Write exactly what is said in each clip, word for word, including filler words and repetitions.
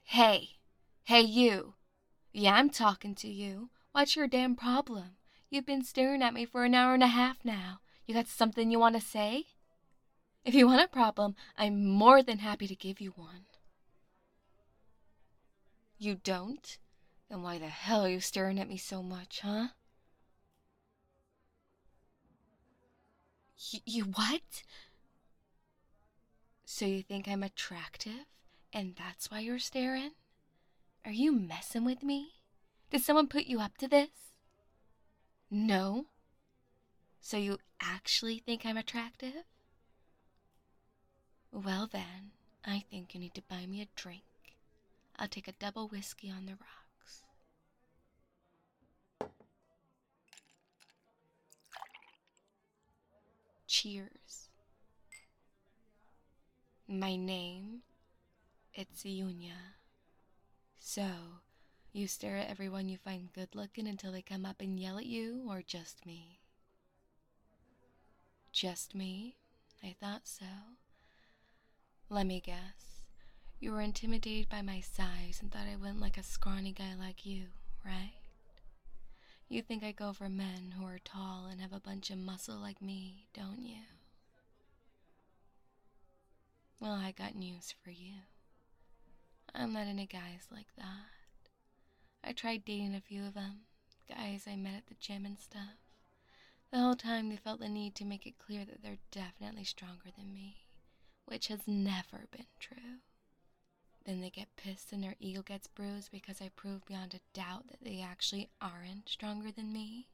Hey, hey you. Yeah, I'm talking to you. What's your damn problem? You've been staring at me for an hour and a half now. You got something you want to say? If you want a problem, I'm more than happy to give you one. You don't? Then why the hell are you staring at me so much, huh? Y- you what? So you think I'm attractive, and that's why you're staring? Are you messing with me? Did someone put you up to this? No? So you actually think I'm attractive? Well then, I think you need to buy me a drink. I'll take a double whiskey on the rocks. Cheers. My name, it's Yunya. So, you stare at everyone you find good looking until they come up and yell at you, or just me? Just me? I thought so. Let me guess. You were intimidated by my size and thought I wouldn't like a scrawny guy like you, right? You think I go for men who are tall and have a bunch of muscle like me, don't you? Well, I got news for you. I'm not into guys like that. I tried dating a few of them, guys I met at the gym and stuff. The whole time they felt the need to make it clear that they're definitely stronger than me, which has never been true. Then they get pissed and their ego gets bruised because I prove beyond a doubt that they actually aren't stronger than me.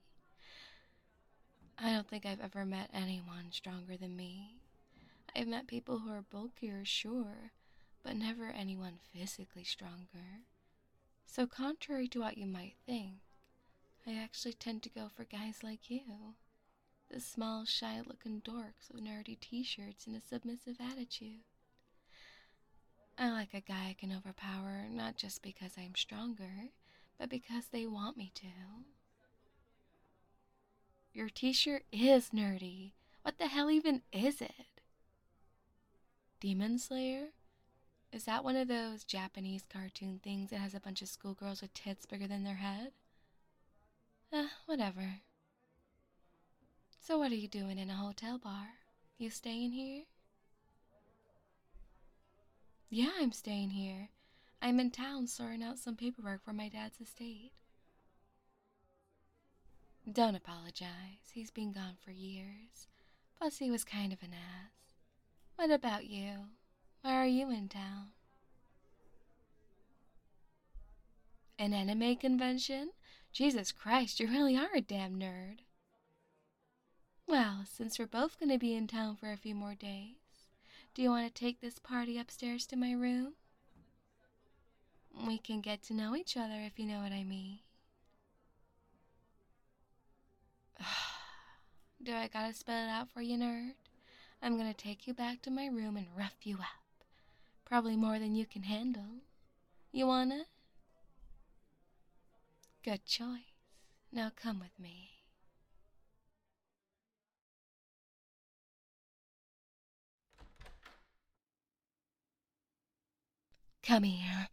I don't think I've ever met anyone stronger than me. I've met people who are bulkier, sure, but never anyone physically stronger. So contrary to what you might think, I actually tend to go for guys like you. The small, shy-looking dorks with nerdy t-shirts and a submissive attitude. I like a guy I can overpower, not just because I'm stronger, but because they want me to. Your t-shirt is nerdy. What the hell even is it? Demon Slayer? Is that one of those Japanese cartoon things that has a bunch of schoolgirls with tits bigger than their head? Eh, whatever. So what are you doing in a hotel bar? You staying here? Yeah, I'm staying here. I'm in town sorting out some paperwork for my dad's estate. Don't apologize. He's been gone for years. Plus, he was kind of an ass. What about you? Why are you in town? An anime convention? Jesus Christ, you really are a damn nerd. Well, since we're both going to be in town for a few more days, do you want to take this party upstairs to my room? We can get to know each other if you know what I mean. Do I gotta spell it out for you, nerd? I'm gonna take you back to my room and rough you up. Probably more than you can handle. You wanna? Good choice. Now come with me. Come here.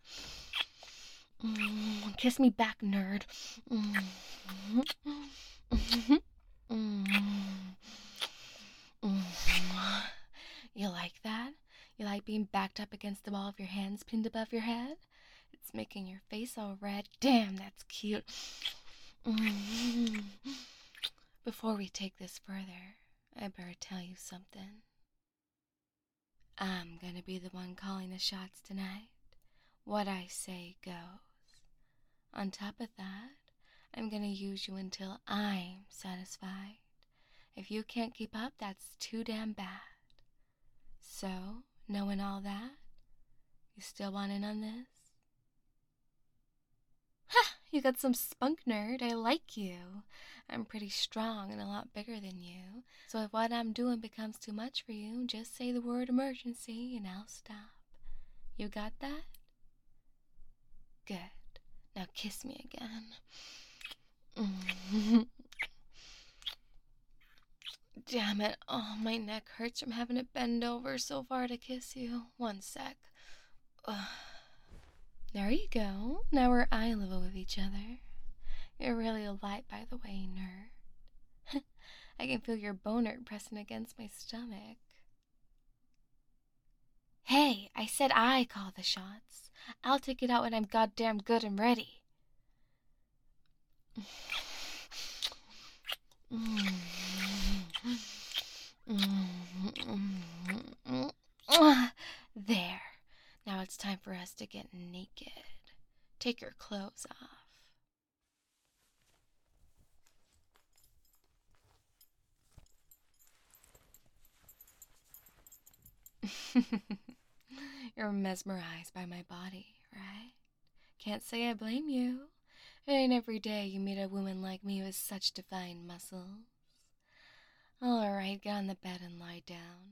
Mm, kiss me back, nerd. Mm. Mm. Mm. You like that? You like being backed up against the wall with your hands pinned above your head? It's making your face all red. Damn, that's cute. Mm. Before we take this further, I better tell you something. I'm gonna be the one calling the shots tonight. What I say goes. On top of that, I'm gonna use you until I'm satisfied. If you can't keep up, that's too damn bad. So, knowing all that, you still want in on this? Ha! You got some spunk, nerd. I like you. I'm pretty strong and a lot bigger than you. So if what I'm doing becomes too much for you, just say the word emergency and I'll stop. You got that? Good. Now kiss me again. Mm. Damn it. Oh, my neck hurts from having to bend over so far to kiss you. One sec. Ugh. There you go. Now we're eye level with each other. You're really a light, by the way, nerd. I can feel your boner pressing against my stomach. Hey, I said I call the shots. I'll take it out when I'm goddamn good and ready. There. Now it's time for us to get naked. Take your clothes off. You're mesmerized by my body, right? Can't say I blame you. It ain't every day you meet a woman like me with such defined muscles. Alright, get on the bed and lie down.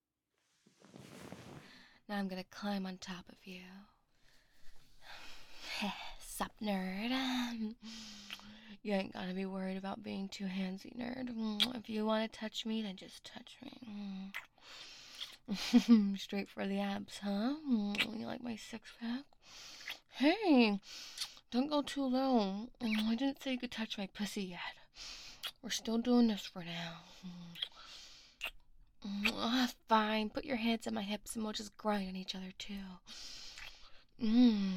Now I'm gonna climb on top of you. Sup, nerd? You ain't gotta be worried about being too handsy, nerd. If you wanna touch me, then just touch me. Straight for the abs, huh? You like my six-pack? Hey, don't go too low. I didn't say you could touch my pussy yet. We're still doing this for now. Uh, fine, put your hands on my hips and we'll just grind on each other, too. Mmm.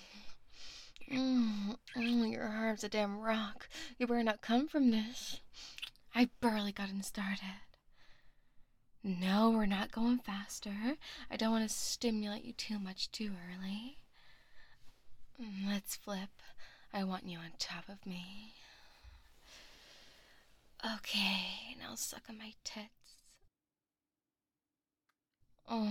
Mmm. Mm, your arm's a damn rock. You better not come from this. I barely gotten started. No, we're not going faster. I don't want to stimulate you too much too early. Let's flip. I want you on top of me. Okay, now suck on my tits. Oh,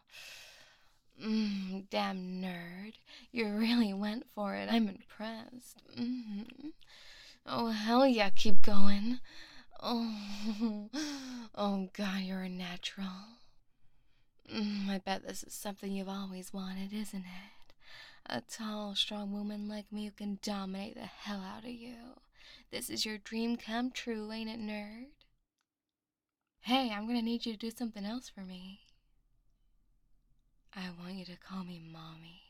mm, damn nerd. You really went for it. I'm impressed. Mm-hmm. Oh, hell yeah, keep going. Oh, oh God, you're a natural. Mm, I bet this is something you've always wanted, isn't it? A tall, strong woman like me who can dominate the hell out of you. This is your dream come true, ain't it, nerd? Hey, I'm gonna need you to do something else for me. I want you to call me Mommy.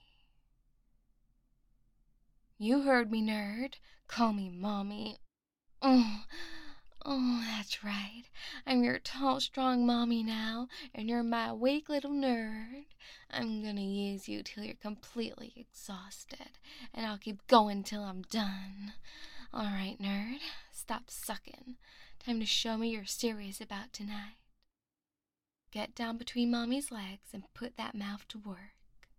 You heard me, nerd. Call me Mommy. Oh, oh, that's right. I'm your tall, strong mommy now, and you're my weak little nerd. I'm gonna use you till you're completely exhausted, and I'll keep going till I'm done. Alright, nerd, stop sucking. Time to show me you're serious about tonight. Get down between mommy's legs and put that mouth to work.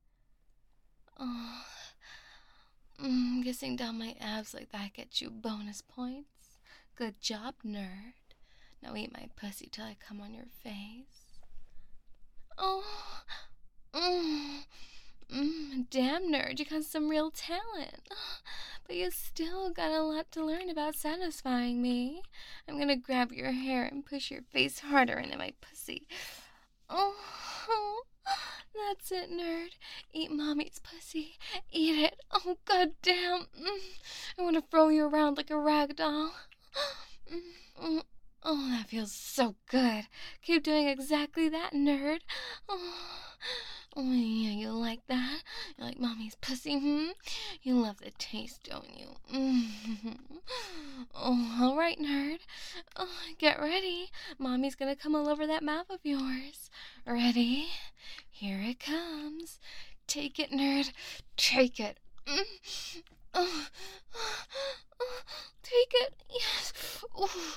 Oh, mm, kissing down my abs like that gets you bonus points. Good job, nerd. Now eat my pussy till I come on your face. Oh, mm, mm, damn nerd, you got some real talent. But you still got a lot to learn about satisfying me. I'm gonna grab your hair and push your face harder into my pussy. Oh, that's it, nerd. Eat mommy's pussy. Eat it. Oh, goddamn. Mm, I want to throw you around like a rag doll. Mm, oh, that feels so good. Keep doing exactly that, nerd. Oh, oh yeah, you like that? You like mommy's pussy, hmm? You love the taste, don't you? Mm-hmm. Oh, all right, nerd. Oh, get ready. Mommy's gonna come all over that mouth of yours. Ready? Here it comes. Take it, nerd. Take it. Mm. Oh, oh, take it. Yes. Oh,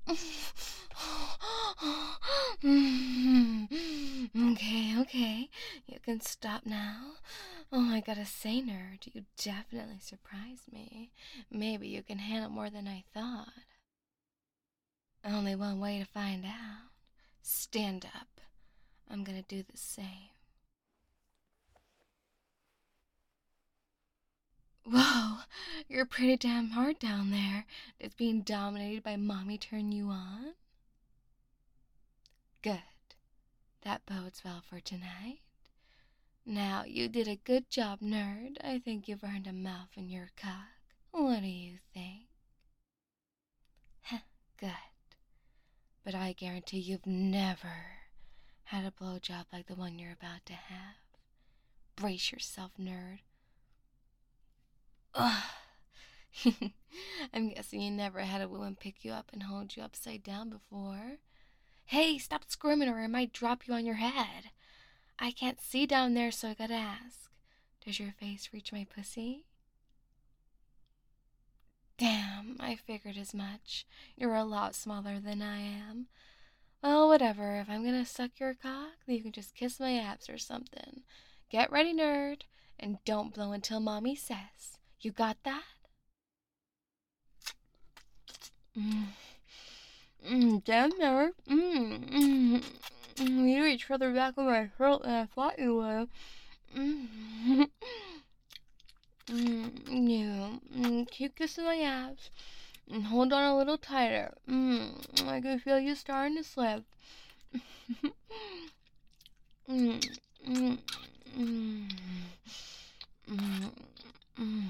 oh. Okay, okay. You can stop now. Oh, I gotta say, nerd, you definitely surprised me. Maybe you can handle more than I thought. Only one way to find out. Stand up. I'm gonna do the same. Whoa, you're pretty damn hard down there. Does being dominated by mommy turn you on? Good. That bodes well for tonight. Now, you did a good job, nerd. I think you've earned a mouth in your cock. What do you think? Heh, good. But I guarantee you've never had a blowjob like the one you're about to have. Brace yourself, nerd. Ugh. I'm guessing you never had a woman pick you up and hold you upside down before. Hey, stop squirming or I might drop you on your head. I can't see down there, so I gotta ask. Does your face reach my pussy? Damn, I figured as much. You're a lot smaller than I am. Well, whatever. If I'm gonna suck your cock, then you can just kiss my abs or something. Get ready, nerd, and don't blow until mommy says. You got that? Mm. Mm, damn, nerd. Mm, mm, mm. You reach further back on my throat than I thought you would. Mm. Mm, yeah. Mm, keep kissing my abs. And hold on a little tighter. Mm, I can feel you starting to slip. mm, mm, mm, mm, mm,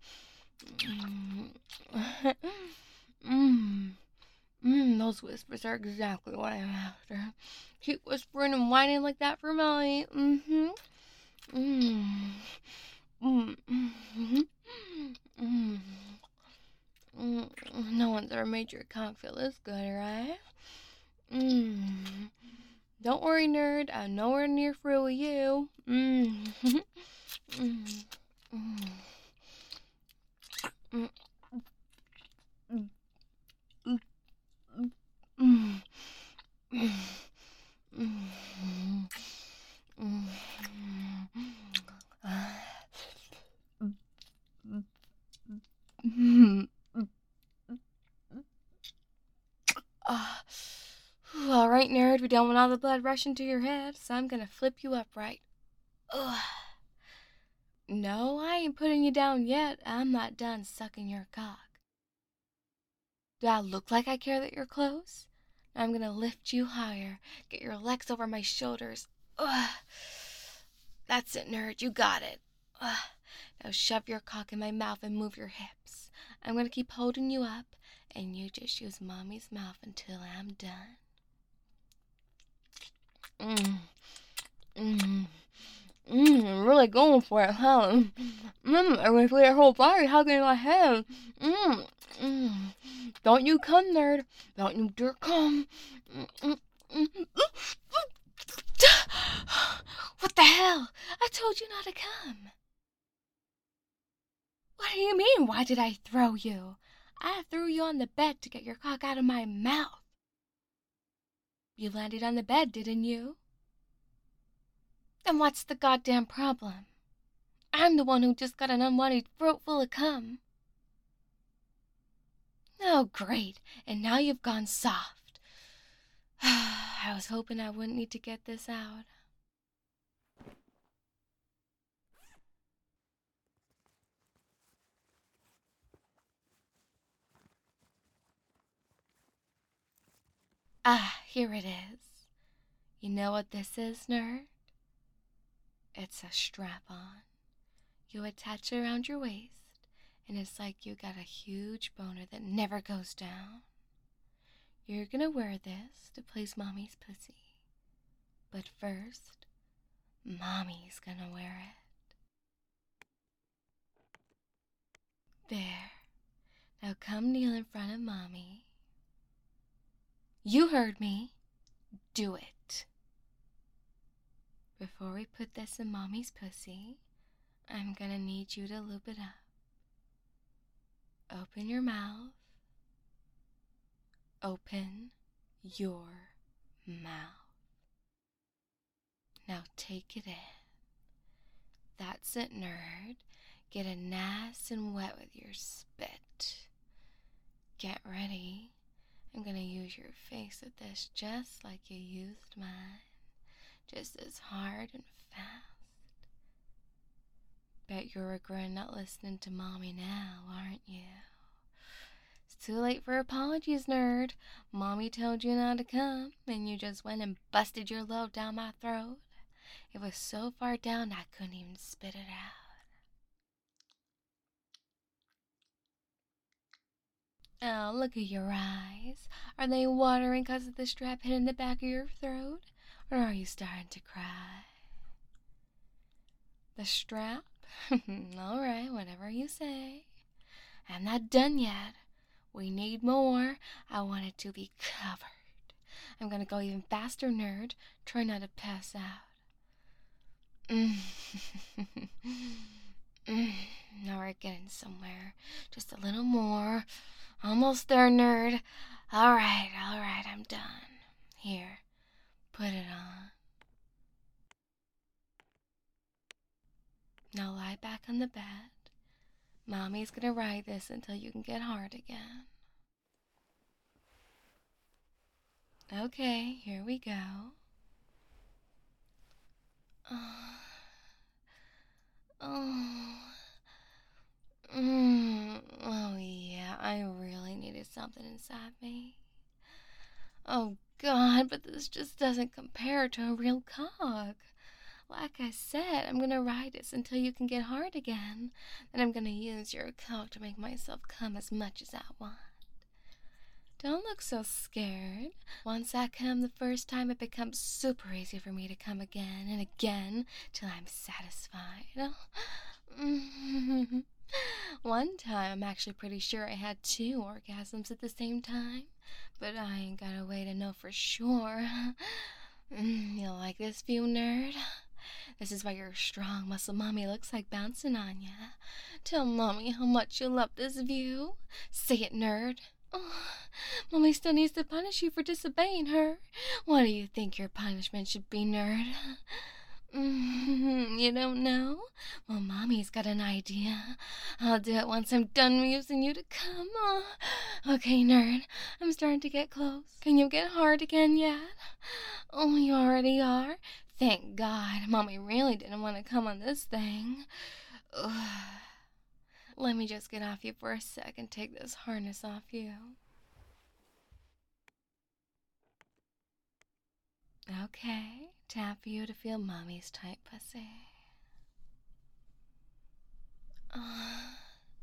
mm, mm, mm, those whispers are exactly what I'm after. Keep whispering and whining like that for Molly. Mm-hmm. Mm. Mm. Mm. Mm. Mm. No one's ever made your cock feel this good, right? Mm. Don't worry, nerd. I'm nowhere near through with you. Mm. Mm. Mm. Mm. Mm. Mm. Ah. All right, nerd. We don't want all the blood rushing to your head, so I'm gonna flip you upright. Ugh. No, I ain't putting you down yet. I'm not done sucking your cock. Do I look like I care that you're close? I'm gonna lift you higher, get your legs over my shoulders. Ugh. That's it, nerd. You got it. Ugh. Now shove your cock in my mouth and move your hips. I'm gonna keep holding you up, and you just use mommy's mouth until I'm done. Mmm. Mmm. Mmm, I'm really going for it, huh? Mmm, I'm gonna feel your whole body hugging my head. Mmm, mmm. Don't you come, nerd. Don't you dare come. Mm, mm, mm. What the hell? I told you not to come. What do you mean, why did I throw you? I threw you on the bed to get your cock out of my mouth. You landed on the bed, didn't you? Then what's the goddamn problem? I'm the one who just got an unwanted throat full of cum. Oh, great. And now you've gone soft. I was hoping I wouldn't need to get this out. Ah, here it is. You know what this is, nerd? It's a strap-on. You attach it around your waist, and it's like you got a huge boner that never goes down. You're gonna wear this to please mommy's pussy. But first, mommy's gonna wear it. There. Now come kneel in front of mommy. You heard me. Do it. Before we put this in mommy's pussy, I'm gonna need you to loop it up. Open your mouth. Open your mouth. Now take it in. That's it, nerd. Get it nice and wet with your spit. Get ready. I'm gonna use your face with this just like you used mine. Just as hard and fast. Bet you're regretting not listening to mommy now, aren't you? It's too late for apologies, nerd. Mommy told you not to come, and you just went and busted your load down my throat. It was so far down I couldn't even spit it out. Oh, look at your eyes. Are they watering because of the strap hitting the back of your throat? Or are you starting to cry? The strap Alright, whatever you say. I'm not done yet. We need more. I want it to be covered. I'm gonna go even faster, nerd. Try not to pass out. Mm. mm. Now we're getting somewhere. Just a little more. Almost there, nerd. Alright, alright, I'm done. Here, put it on. Now lie back on the bed. Mommy's gonna ride this until you can get hard again. Okay, here we go. Oh, oh, mm, oh yeah, I really needed something inside me. Oh God, but this just doesn't compare to a real cock. Like I said, I'm gonna ride this until you can get hard again. Then I'm gonna use your cock to make myself come as much as I want. Don't look so scared. Once I come the first time, it becomes super easy for me to come again and again till I'm satisfied. One time, I'm actually pretty sure I had two orgasms at the same time, but I ain't got a way to know for sure. You like this view, nerd? This is why your strong muscle mommy looks like bouncing on ya. Tell mommy how much you love this view. Say it, nerd. Oh, mommy still needs to punish you for disobeying her. What do you think your punishment should be, nerd? Mm, you don't know? Well, mommy's got an idea. I'll do it once I'm done using you to come. Oh. Okay, nerd, I'm starting to get close. Can you get hard again yet? Oh, you already are? Thank God. Mommy really didn't want to come on this thing. Ugh. Let me just get off you for a sec and take this harness off you. Okay, time for you to feel mommy's tight pussy. Uh,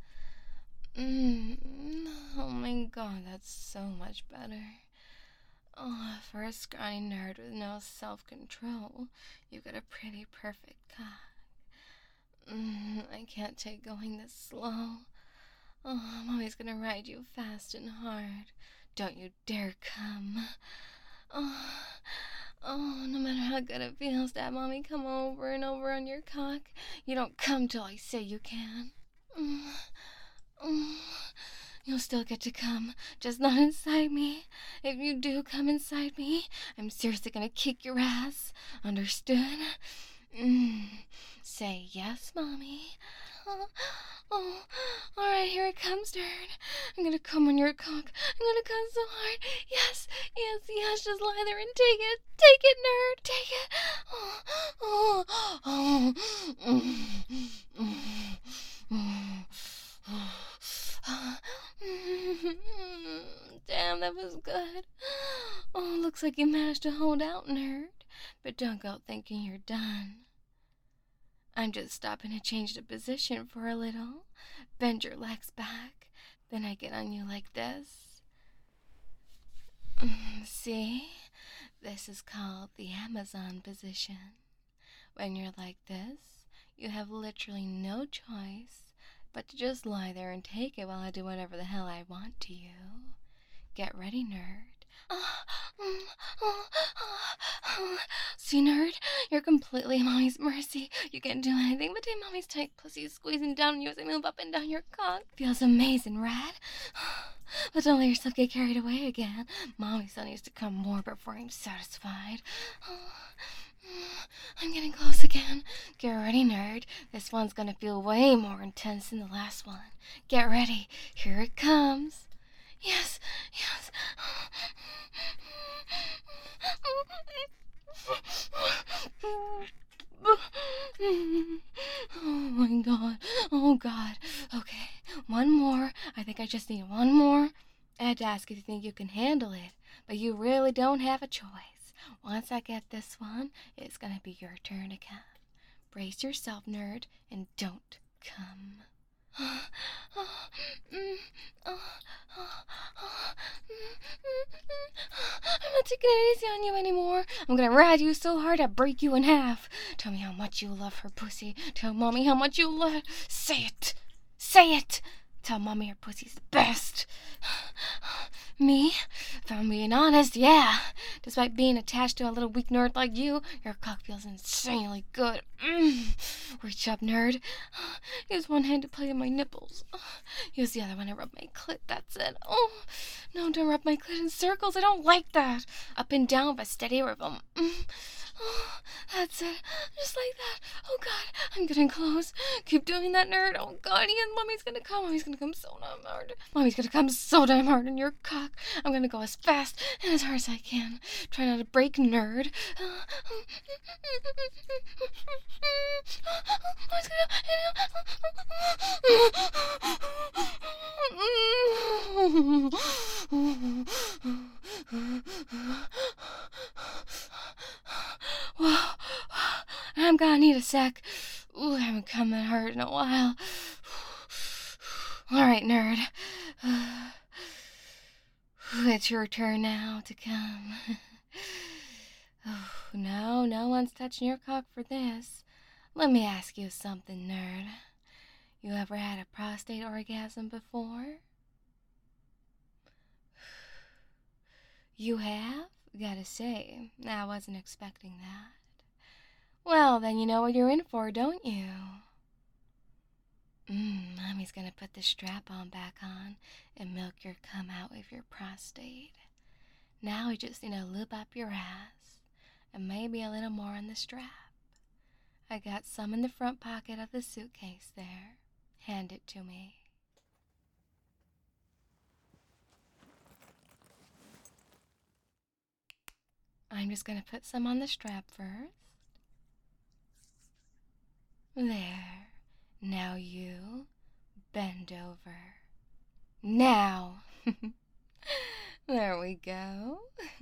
mm, oh my God, that's so much better. Oh, for a scrawny nerd with no self-control, you got a pretty perfect cock. Mm, I can't take going this slow. Oh, mommy's gonna ride you fast and hard. Don't you dare come. Oh, oh, no matter how good it feels to have mommy come over and over on your cock, you don't come till I say you can. Mm, mm. You'll still get to come, just not inside me. If you do come inside me, I'm seriously gonna kick your ass. Understood? Mm. Say yes, mommy. Oh, oh, alright, here it comes, nerd. I'm gonna come on your cock. I'm gonna come so hard. Yes, yes, yes, just lie there and take it. Take it, nerd. Take it. Oh, oh, oh. Mm, mm, mm, mm. Damn, that was good. Oh, looks like you managed to hold out, nerd. But don't go thinking you're done. I'm just stopping to change the position for a little. Bend your legs back. Then I get on you like this. See? This is called the Amazon position. When you're like this, you have literally no choice but to just lie there and take it while I do whatever the hell I want to you. Get ready, nerd. See, nerd, you're completely mommy's mercy. You can't do anything but take mommy's tight pussy squeezing down on you as I move up and down your cock. Feels amazing, right? But don't let yourself get carried away again. Mommy still needs to come more before I'm satisfied. I'm getting close again. Get ready, nerd. This one's gonna feel way more intense than the last one. Get ready. Here it comes. Yes, yes. Oh my God. Oh God. Okay, one more. I think I just need one more. I had to ask if you think you can handle it, but you really don't have a choice. Once I get this one, it's gonna be your turn to come. Brace yourself, nerd, and don't come. I'm not taking it easy on you anymore. I'm gonna ride you so hard I break you in half. Tell me how much you love her pussy. Tell Mommy how much you love it. Say it. Say it. Tell Mommy her pussy's the best. Me? If I'm being honest, yeah. Despite being attached to a little weak nerd like you, your cock feels insanely good. Mm. Reach up, nerd. Use one hand to play on my nipples. Use the other one to rub my clit, that's it. Oh, no, don't rub my clit in circles. I don't like that. Up and down with a steady rhythm. Mm. Oh, that's it. Just like that. Oh, God, I'm getting close. Keep doing that, nerd. Oh, God, Ian, Mommy's gonna come. Mommy's gonna come so damn hard. Mommy's gonna come so damn hard in your cock. I'm gonna go as fast and as hard as I can. Try not to break, nerd. Whoa, I'm gonna need a sec. Ooh, I haven't come that hard in a while. Alright, nerd. It's your turn now to come. Oh, no, no one's touching your cock for this. Let me ask you something, nerd. You ever had a prostate orgasm before? You have? Gotta say, I wasn't expecting that. Well, then you know what you're in for, don't you? Mmm, Mommy's gonna put the strap-on back on and milk your cum out with your prostate. Now we just need to lube up your ass, and maybe a little more on the strap. I got some in the front pocket of the suitcase there. Hand it to me. I'm just gonna put some on the strap first. There. Now you bend over. Now. There we go.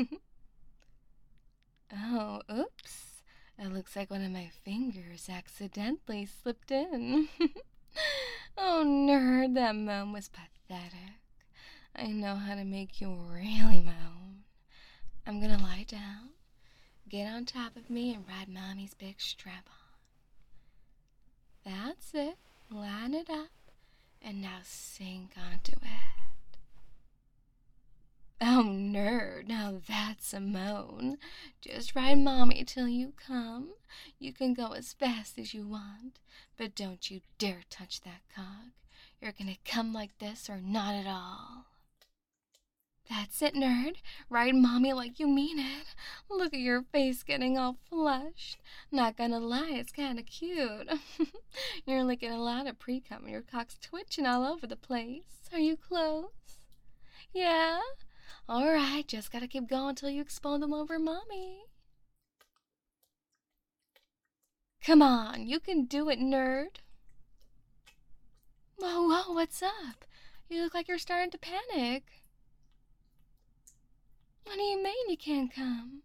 Oh, oops. It looks like one of my fingers accidentally slipped in. Oh, nerd, that moan was pathetic. I know how to make you really moan. I'm gonna lie down, get on top of me, and ride Mommy's big strap on. That's it. Line it up, and now sink onto it. Oh, nerd, now that's a moan. Just ride Mommy till you come. You can go as fast as you want, but don't you dare touch that cock. You're gonna come like this or not at all. That's it, nerd. Ride Mommy like you mean it. Look at your face getting all flushed. Not gonna lie, it's kinda cute. You're licking a lot of pre-cum and your cock's twitching all over the place. Are you close? Yeah? Alright, just gotta keep going till you explode them over Mommy. Come on, you can do it, nerd. Whoa, whoa, what's up? You look like you're starting to panic. What do you mean you can't come?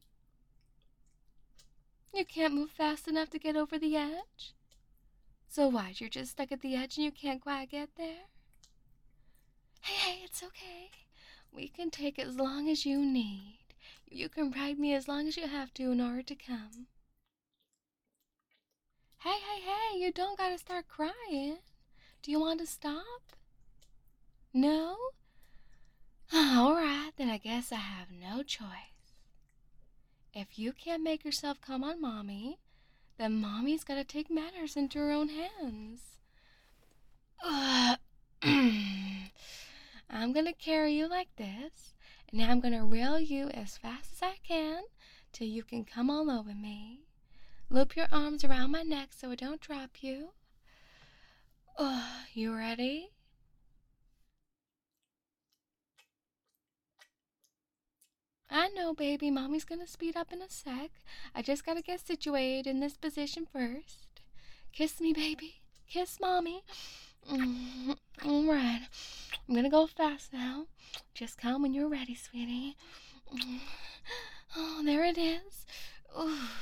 You can't move fast enough to get over the edge? So what, you're just stuck at the edge and you can't quite get there? Hey, hey, it's okay. We can take as long as you need. You can ride me as long as you have to in order to come. Hey, hey, hey, you don't gotta start crying. Do you want to stop? No? Alright, then I guess I have no choice. If you can't make yourself come on Mommy, then Mommy's gotta take matters into her own hands. Uh, I'm gonna carry you like this, and now I'm gonna reel you as fast as I can till you can come all over me. Loop your arms around my neck so it don't drop you. Uh, you ready? I know, baby. Mommy's gonna speed up in a sec. I just gotta get situated in this position first. Kiss me, baby. Kiss Mommy. Mm, all right. I'm gonna go fast now. Just come when you're ready, sweetie. Oh, there it is. Oh,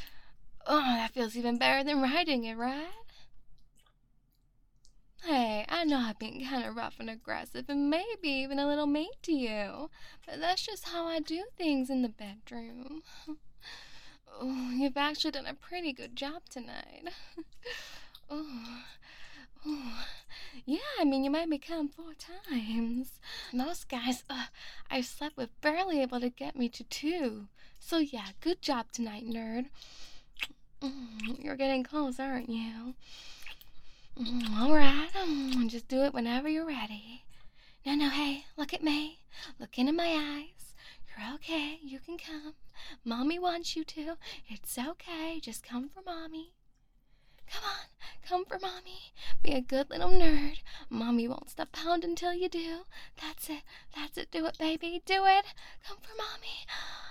that feels even better than riding it, right? Hey, I I know I've been kind of rough and aggressive and maybe even a little mean to you, but that's just how I do things in the bedroom. Oh, you've actually done a pretty good job tonight. Oh, oh. Yeah, I mean, you made me come four times. Most guys uh, I've slept with barely able to get me to two. So yeah, good job tonight, nerd. Mm, you're getting close, aren't you? Mm, all right, um, just do it whenever you're ready. No, no, hey, look at me. Look into my eyes. You're okay. You can come. Mommy wants you to. It's okay. Just come for Mommy. Come on, come for Mommy. Be a good little nerd. Mommy won't stop pounding until you do. That's it. That's it. Do it, baby. Do it. Come for Mommy.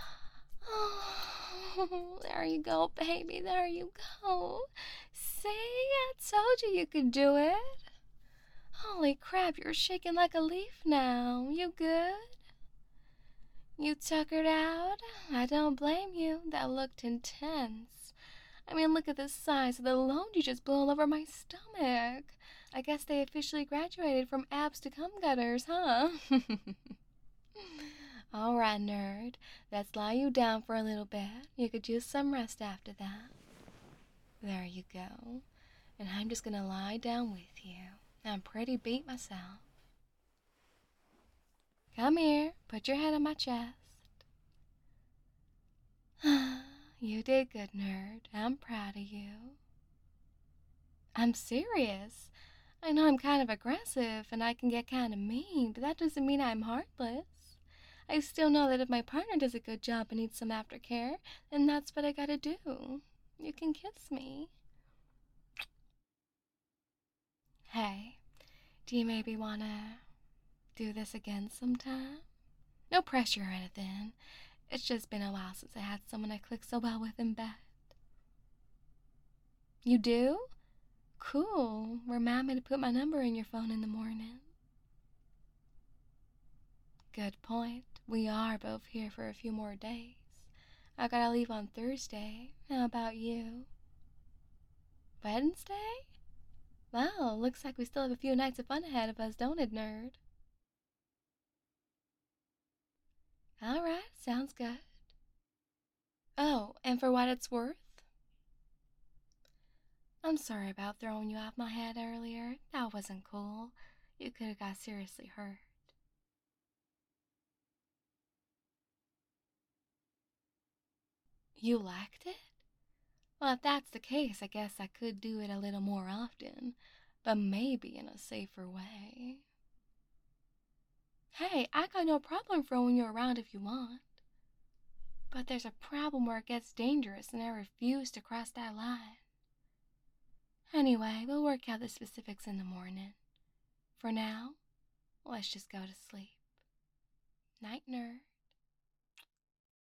Oh, there you go, baby. There you go. See, I told you you could do it. Holy crap, you're shaking like a leaf now. You good? You tuckered out? I don't blame you. That looked intense. I mean, look at the size of the load you just blew all over my stomach. I guess they officially graduated from abs to cum gutters, huh? All right, nerd. Let's lie you down for a little bit. You could use some rest after that. There you go. And I'm just gonna lie down with you. I'm pretty beat myself. Come here. Put your head on my chest. You did good, nerd. I'm proud of you. I'm serious. I know I'm kind of aggressive and I can get kind of mean, but that doesn't mean I'm heartless. I still know that if my partner does a good job and needs some aftercare, then that's what I gotta do. You can kiss me. Hey, do you maybe wanna do this again sometime? No pressure or anything. It's just been a while since I had someone I clicked so well with in bed. You do? Cool. Remind me to put my number in your phone in the morning. Good point. We are both here for a few more days. I gotta leave on Thursday. How about you? Wednesday? Well, looks like we still have a few nights of fun ahead of us, don't it, nerd? Alright, sounds good. Oh, and for what it's worth? I'm sorry about throwing you off my head earlier. That wasn't cool. You could have got seriously hurt. You liked it? Well, if that's the case, I guess I could do it a little more often, but maybe in a safer way. Hey, I got no problem throwing you around if you want. But there's a problem where it gets dangerous and I refuse to cross that line. Anyway, we'll work out the specifics in the morning. For now, let's just go to sleep. Night, nerd.